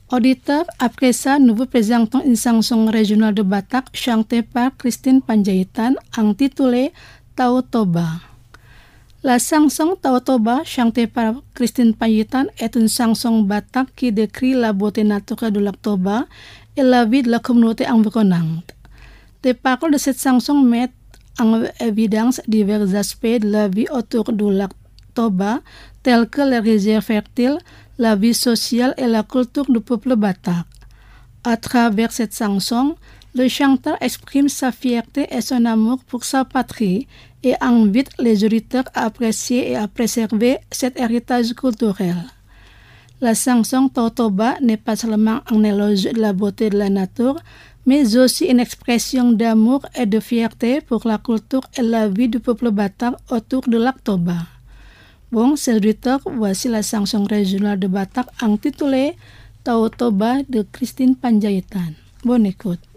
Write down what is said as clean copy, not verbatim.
Auditeur, après ça, nous vous présentons une chanson régionale de Batak chantée par Christine Panjaitan intitulée Tao Toba. La chanson Tao Toba, chantée par Christine Panjaitan, est une chanson Batak qui décrit la beauté naturelle du lac Toba et la vie de la communauté environnante. Les paroles de cette chanson mettent en évidence divers aspects de la vie autour du lac Toba, tels que les rizières fertiles, la vie sociale et la culture du peuple Batak. À travers cette chanson, le chanteur exprime sa fierté et son amour pour sa patrie et invite les auditeurs à apprécier et à préserver cet héritage culturel. La chanson Tao Toba n'est pas seulement un éloge de la beauté de la nature, mais aussi une expression d'amour et de fierté pour la culture et la vie du peuple Batak autour du lac Toba. Bon, chers auditeurs, voici la chanson régionale de Batak intitulée Tao Toba de Christine Panjaitan. Bonne écoute.